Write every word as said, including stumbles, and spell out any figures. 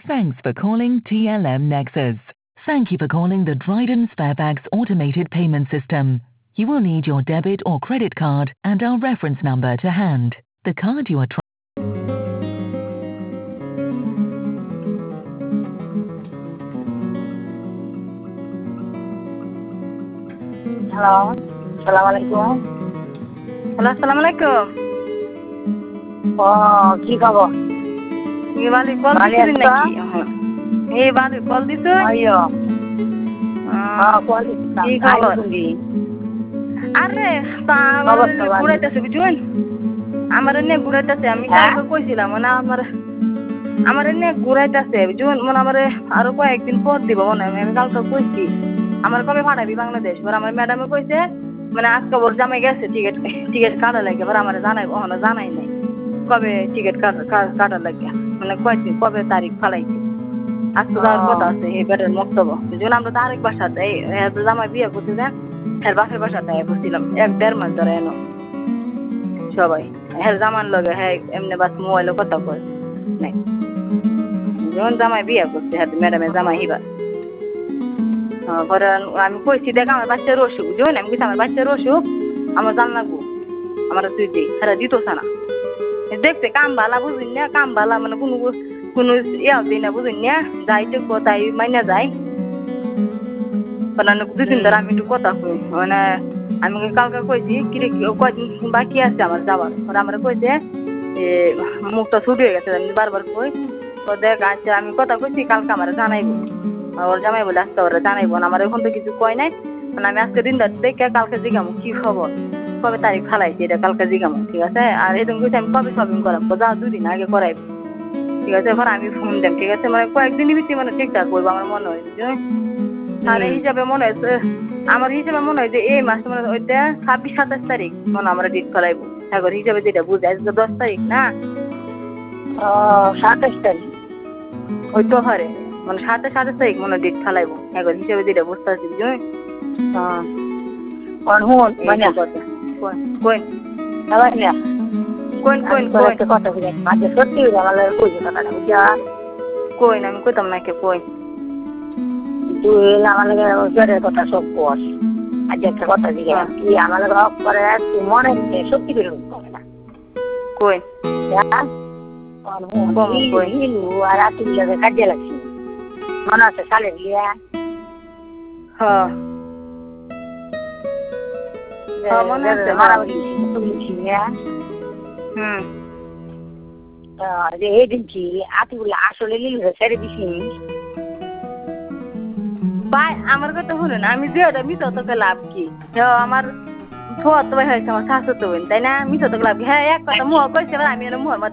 Thanks for calling T L M Nexus. Thank you for calling the Dryden Sparebags automated payment system. You will need your debit or credit card and our reference number to hand. The card you are trying. Hello. Assalamualaikum. Hello আসসালামু আলাইকুম। ও কি খবর? এই বালি call ভালো দিছিলেন আছো? নাকি? এই বালি কল দিছো? আইয়ো। হ্যাঁ কল কি খবর? আরে তা আমার খবর তো ভালো। ঘুরাইতেছে বুঝুন? আমার এনে ঘুরাইতেছে আমি হ্যাঁ? কালকে কইছিলাম মানে আমার আমার এনে ঘুরাইতেছে বুঝুন মানে আমার আরো কয়েকদিন পর দিব মনে হয় আমি কালকে কইছি আমার কবে পাঠাবি বাংলাদেশ এবার আমার ম্যাডামে কইছে মানে আজকে ওর জামাই গেছে টিকিট টিকিট কাটা লাগে এবার আমার জানাই ওখানে জানাই নাই কবে টিকিট কাটা লাগে মানে কয়দিন কবে তারিখ ফালাইছে আজকে যাওয়ার কথা আছে এই বেটার মক্তব্য বুঝুন আমরা তো আরেক বাসাতে জামাই বিয়ে করতে দেন এর বাপের বাসাতে বসছিলাম এক দেড় মাস ধরে এনো সবাই হ্যাঁ জামান লগে হ্যাঁ এমনি বাস মোবাইলে কথা কয় নাই যখন জামাই বিয়ে করছে হ্যাঁ ম্যাডামের জামাই হিবা পরে আমি কইছি দেখ আমার বাচ্চার অসুখ বুঝুন আমি কইছি আমার বাচ্চার অসুখ আমার জান লাগবো আমার তুই দিই হ্যাঁ দিতোস না দেখছে কাম বালা বুঝুন না কাম বালা মানে কোনো কোনো ইয়া দিই না বুঝুন না যাইতে কোথায় মাইনা যায় মানে দুদিন ধরে আমি একটু কথা কই মানে আমি কালকে কইছি কিরে কয়দিন বাকি আছে আমার যাবার পরে আমার কইছে যে মুখটা ছুটি হয়ে গেছে আমি বারবার কই তো দেখ আচ্ছা আমি কথা কইছি কালকে আমার জানাইবো ওর জামাই বলে আজকে ওরা জানাইবো না আমার এখন তো কিছু কয় নাই মানে আমি আজকে দিন দেখে কালকে জিগামো কি খবর কবে তারিখ ফালাইছি এটা কালকে জিগামো ঠিক আছে আর এরকম কইছি আমি কবে শপিং করাবো যা দুদিন আগে করাইবো ঠিক আছে এখন আমি ফোন দেন ঠিক আছে মানে কয়েকদিনই ভিত্তি মানে ঠিকঠাক করবো আমার মনে হয় আর এই হিসাবে মনে হয়েছে আমার হিসাবে মনে হয় যে এই মাসে মানে ওইটা ছাব্বিশ সাতাশ তারিখ মনে আমরা ডেট ফেলাইবো এখন হিসাবে যেটা বুঝে আজকে দশ তারিখ না সাতাশ তারিখ ওই তো হারে মানে সাতাশ সাতাশ তারিখ মনে ডেট ফেলাইবো এখন হিসাবে যেটা বুঝতে পারছি বুঝলি মানে কথা কোন কোন কোন কোন কোন কথা বুঝে আচ্ছা সত্যি আমার বুঝে কথাটা বুঝা কই আমি কইতাম না কে কই তুই আমার লাগে কথা সব কর আজ একটা কথা জিজ্ঞে কি আমার লাগে করে তুই মনে সত্যি করে করে না কই আর রাত্রি লাগে কাজে লাগছি মনে আছে সালে দিয়ে হ্যাঁ মনে আছে মারামারি হুম যে এই দিন কি আতিগুলো আসলে লিল ছেড়ে দিছি ভাই আমার কথা শুনুন আমি যে ওটা মিশো তোকে লাভ কি আমার ফোয়াতো ভাই হয়েছে আমার শাশুড়ি তাই না মিশো তোকে লাভ কি হ্যাঁ এক কথা মুহ কইছে আমি মুহের মধ্যে